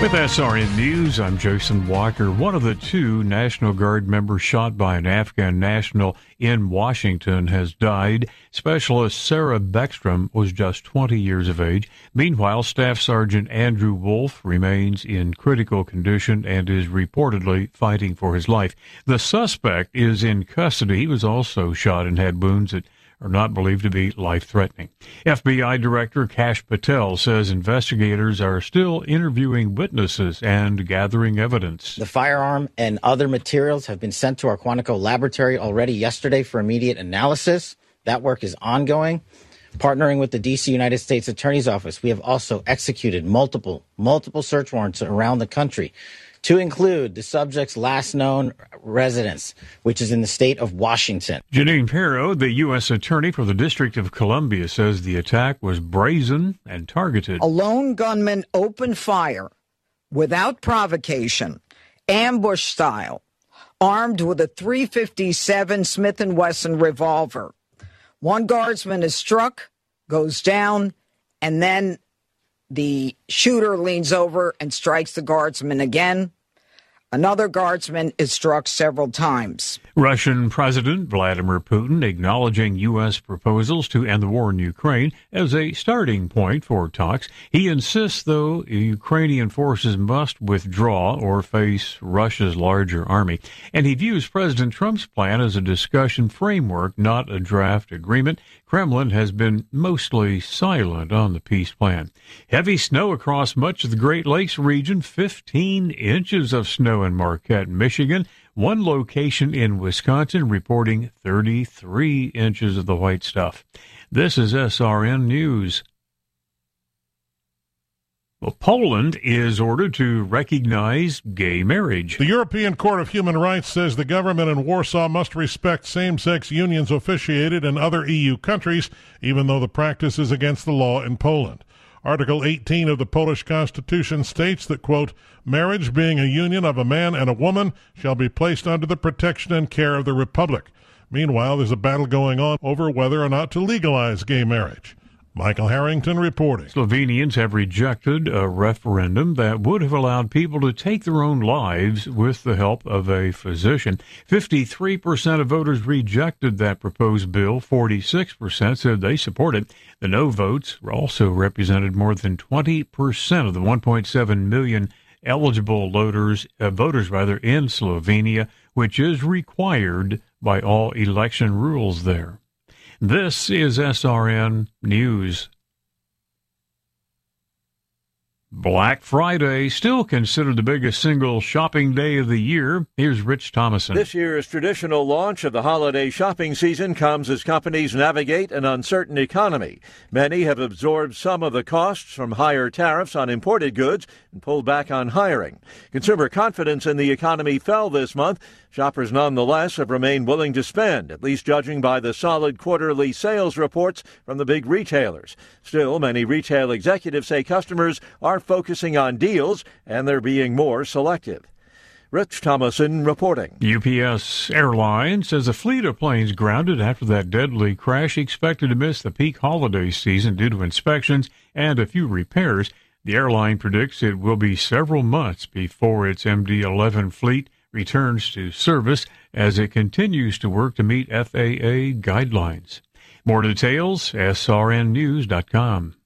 With SRN News, I'm Jason Walker. One of the two National Guard members shot by an Afghan national in Washington has died. Specialist Sarah Beckstrom was just 20 years of age. Meanwhile, Staff Sergeant Andrew Wolf remains in critical condition and is reportedly fighting for his life. The suspect is in custody. He was also shot and had wounds that are not believed to be life-threatening. FBI Director Kash Patel says investigators are still interviewing witnesses and gathering evidence. The firearm and other materials have been sent to our Quantico laboratory already yesterday for immediate analysis. That work is ongoing. Partnering with the D.C. United States Attorney's Office, we have also executed multiple search warrants around the country to include the subject's last known residence, which is in the state of Washington. Janine Pirro, the U.S. Attorney for the District of Columbia, says the attack was brazen and targeted. A lone gunman opened fire without provocation, ambush style, armed with a .357 Smith & Wesson revolver. One guardsman is struck, goes down, and then the shooter leans over and strikes the guardsman again. Another guardsman is struck several times. Russian President Vladimir Putin acknowledging U.S. proposals to end the war in Ukraine as a starting point for talks. He insists, though, Ukrainian forces must withdraw or face Russia's larger army. And he views President Trump's plan as a discussion framework, not a draft agreement. Kremlin has been mostly silent on the peace plan. Heavy snow across much of the Great Lakes region, 15 inches of snow in Marquette, Michigan. One location in Wisconsin reporting 33 inches of the white stuff. This is SRN News. Well, Poland is ordered to recognize gay marriage. The European Court of Human Rights says the government in Warsaw must respect same-sex unions officiated in other EU countries, even though the practice is against the law in Poland. Article 18 of the Polish Constitution states that, quote, marriage being a union of a man and a woman shall be placed under the protection and care of the Republic. Meanwhile, there's a battle going on over whether or not to legalize gay marriage. Michael Harrington reporting. Slovenians have rejected a referendum that would have allowed people to take their own lives with the help of a physician. 53% of voters rejected that proposed bill. 46% said they support it. The no votes also represented more than 20% of the 1.7 million eligible voters in Slovenia, which is required by all election rules there. This is SRN News. Black Friday, still considered the biggest single shopping day of the year. Here's Rich Thomason. This year's traditional launch of the holiday shopping season comes as companies navigate an uncertain economy. Many have absorbed some of the costs from higher tariffs on imported goods and pulled back on hiring. Consumer confidence in the economy fell this month. Shoppers nonetheless have remained willing to spend, at least judging by the solid quarterly sales reports from the big retailers. Still, many retail executives say customers are focusing on deals and they're being more selective. Rich Thomason reporting. UPS Airlines says a fleet of planes grounded after that deadly crash expected to miss the peak holiday season due to inspections and a few repairs. The airline predicts it will be several months before its MD-11 fleet returns to service as it continues to work to meet FAA guidelines. More details, srnnews.com.